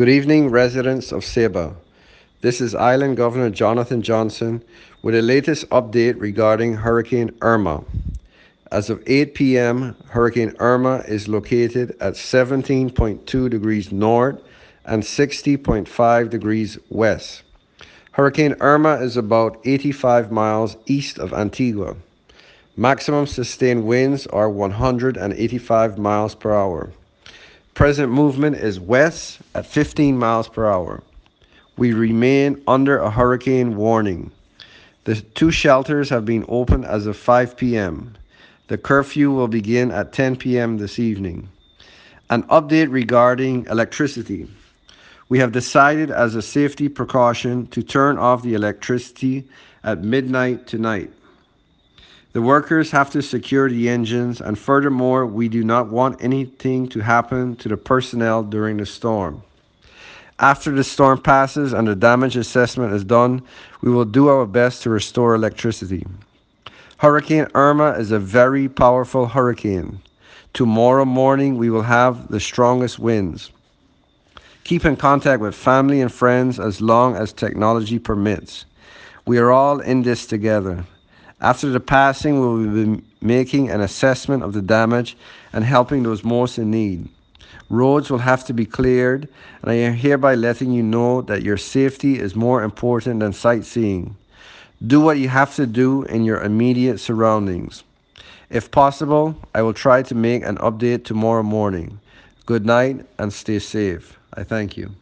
Good evening, residents of Saba. This is Island Governor Jonathan Johnson with the latest update regarding Hurricane Irma. As of 8 p.m., Hurricane Irma is located at 17.2 degrees north and 60.5 degrees west. Hurricane Irma is about 85 miles east of Antigua. Maximum sustained winds are 185 miles per hour. Present movement is west at 15 miles per hour. We remain under a hurricane warning. The two shelters have been opened as of 5 p.m. The curfew will begin at 10 p.m. this evening. An update regarding electricity. We have decided as a safety precaution to turn off the electricity at midnight tonight. The workers have to secure the engines, and furthermore, we do not want anything to happen to the personnel during the storm. After the storm passes and the damage assessment is done, we will do our best to restore electricity. Hurricane Irma is a very powerful hurricane. Tomorrow morning, we will have the strongest winds. Keep in contact with family and friends as long as technology permits. We are all in this together. After the passing, we will be making an assessment of the damage and helping those most in need. Roads will have to be cleared, and I am hereby letting you know that your safety is more important than sightseeing. Do what you have to do in your immediate surroundings. If possible, I will try to make an update tomorrow morning. Good night and stay safe. I thank you.